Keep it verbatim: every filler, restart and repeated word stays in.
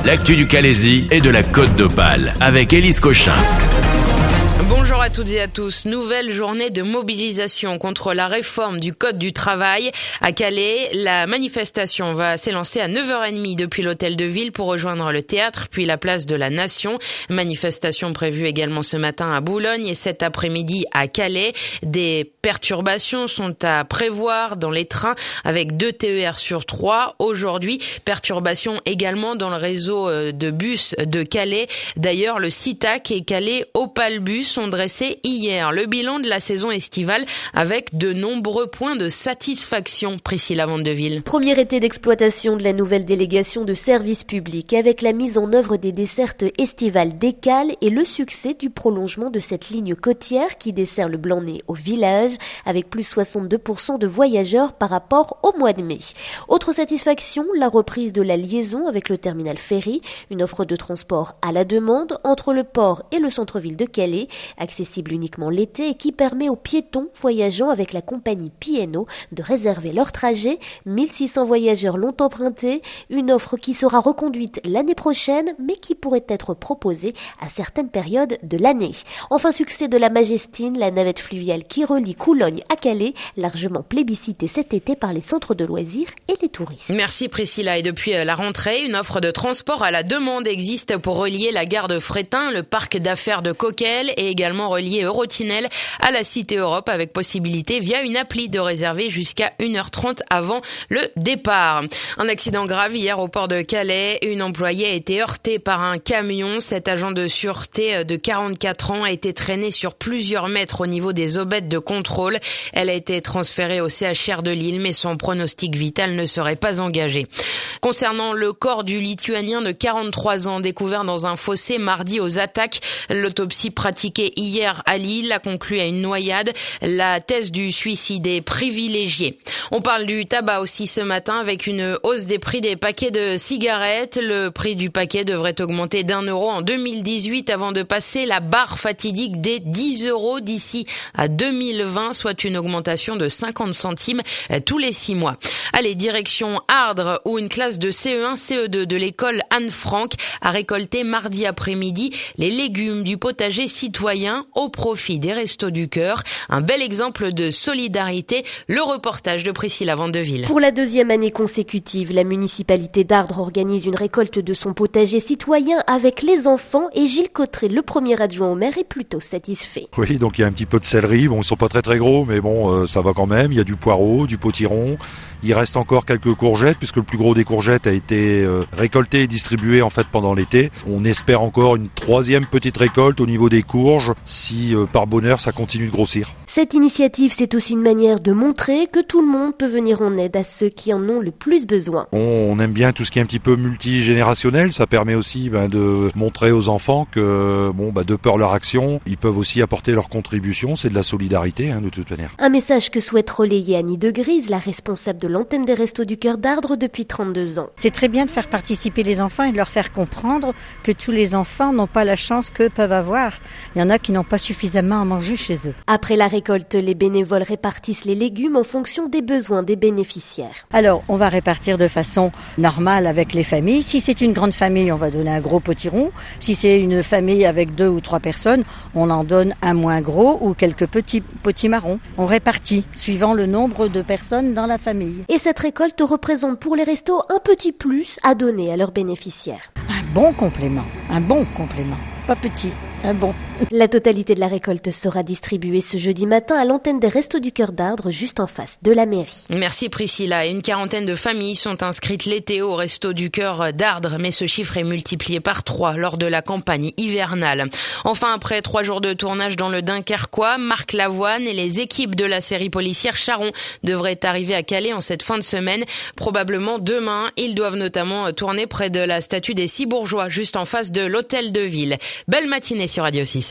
L'actu du Calaisis et de la Côte d'Opale avec Élise Cochin. Bonjour à toutes et à tous. Nouvelle journée de mobilisation contre la réforme du Code du travail. À Calais, la manifestation va s'élancer à neuf heures trente depuis l'hôtel de ville pour rejoindre le théâtre, puis la place de la Nation. Manifestation prévue également ce matin à Boulogne et cet après-midi à Calais. Des perturbations sont à prévoir dans les trains avec deux T E R sur trois. Aujourd'hui, perturbations également dans le réseau de bus de Calais. D'ailleurs, le SITAC et Calais Opalbus ont dressé hier le bilan de la saison estivale avec de nombreux points de satisfaction. Priscilla Vandeville. Premier été d'exploitation de la nouvelle délégation de service public avec la mise en œuvre des dessertes estivales d'Écale et le succès du prolongement de cette ligne côtière qui dessert le Blanc-Nez au village avec plus soixante-deux pour cent de voyageurs par rapport au mois de mai. Autre satisfaction, la reprise de la liaison avec le terminal ferry, une offre de transport à la demande entre le port et le centre-ville de Calais, accessible uniquement l'été et qui permet aux piétons voyageant avec la compagnie P and O de réserver leur trajet. mille six cents voyageurs l'ont emprunté, une offre qui sera reconduite l'année prochaine mais qui pourrait être proposée à certaines périodes de l'année. Enfin, succès de la Majestine, la navette fluviale qui relie Coulogne à Calais, largement plébiscitée cet été par les centres de loisirs et les touristes. Merci Priscilla. Et depuis la rentrée, une offre de transport à la demande existe pour relier la gare de Frétin, le parc d'affaires de Coquelles et également relier Eurotunnel à la Cité Europe avec possibilité via une appli de réserver jusqu'à une heure trente avant le départ. Un accident grave hier au port de Calais. Une employée a été heurtée par un camion. Cet agent de sûreté de quarante-quatre ans a été traîné sur plusieurs mètres au niveau des aubettes de contrôle. Elle a été transférée au C H R de Lille, mais son pronostic vital ne serait pas engagé. Concernant le corps du Lituanien de quarante-trois ans découvert dans un fossé mardi aux attaques, l'autopsie pratiquée hier à Lille a conclu à une noyade. La thèse du suicide est privilégiée. On parle du tabac aussi ce matin avec une hausse des prix des paquets de cigarettes. Le prix du paquet devrait augmenter d'un euro en deux mille dix-huit avant de passer la barre fatidique des dix euros d'ici à deux mille vingt, soit une augmentation de cinquante centimes tous les six mois. Allez, direction Ardres où une classe de C E un C E deux de l'école Anne Frank a récolté mardi après-midi les légumes du potager citoyen au profit des Restos du Cœur. Un bel exemple de solidarité. Le reportage de Priscilla Vandeville. Pour la deuxième année consécutive, la municipalité d'Ardres organise une récolte de son potager citoyen avec les enfants et Gilles Cotteret, le premier adjoint au maire, est plutôt satisfait. Oui, donc il y a un petit peu de céleri. Bon, ils sont pas très très gros, mais bon, euh, ça va quand même. Il y a du poireau, du potiron. Il reste encore quelques courgettes puisque le plus gros des courgettes a été euh, récolté et distribué en fait pendant l'été. On espère encore une troisième petite récolte au niveau des courges si euh, par bonheur ça continue de grossir. Cette initiative, c'est aussi une manière de montrer que tout le monde peut venir en aide à ceux qui en ont le plus besoin. On aime bien tout ce qui est un petit peu multigénérationnel. Ça permet aussi ben, de montrer aux enfants que, bon, ben, de par leur action, ils peuvent aussi apporter leur contribution. C'est de la solidarité, hein, de toute manière. Un message que souhaite relayer Annie de Grise, la responsable de l'antenne des Restos du Cœur d'Ardres depuis trente-deux ans. C'est très bien de faire participer les enfants et de leur faire comprendre que tous les enfants n'ont pas la chance qu'eux peuvent avoir. Il y en a qui n'ont pas suffisamment à manger chez eux. Après la récolte, les bénévoles répartissent les légumes en fonction des besoins des bénéficiaires. Alors, on va répartir de façon normale avec les familles. Si c'est une grande famille, on va donner un gros potiron. Si c'est une famille avec deux ou trois personnes, on en donne un moins gros ou quelques petits potimarrons. On répartit suivant le nombre de personnes dans la famille. Et cette récolte représente pour les restos un petit plus à donner à leurs bénéficiaires. Un bon complément, un bon complément. Pas petit, un bon. La totalité de la récolte sera distribuée ce jeudi matin à l'antenne des Restos du Cœur d'Ardres, juste en face de la mairie. Merci Priscilla. Une quarantaine de familles sont inscrites l'été au Restos du Cœur d'Ardres, mais ce chiffre est multiplié par trois lors de la campagne hivernale. Enfin, après trois jours de tournage dans le Dunkerquois, Marc Lavoine et les équipes de la série policière Charon devraient arriver à Calais en cette fin de semaine. Probablement demain, ils doivent notamment tourner près de la statue des Six Bourgeois, juste en face de l'hôtel de ville. Belle matinée sur Radio six.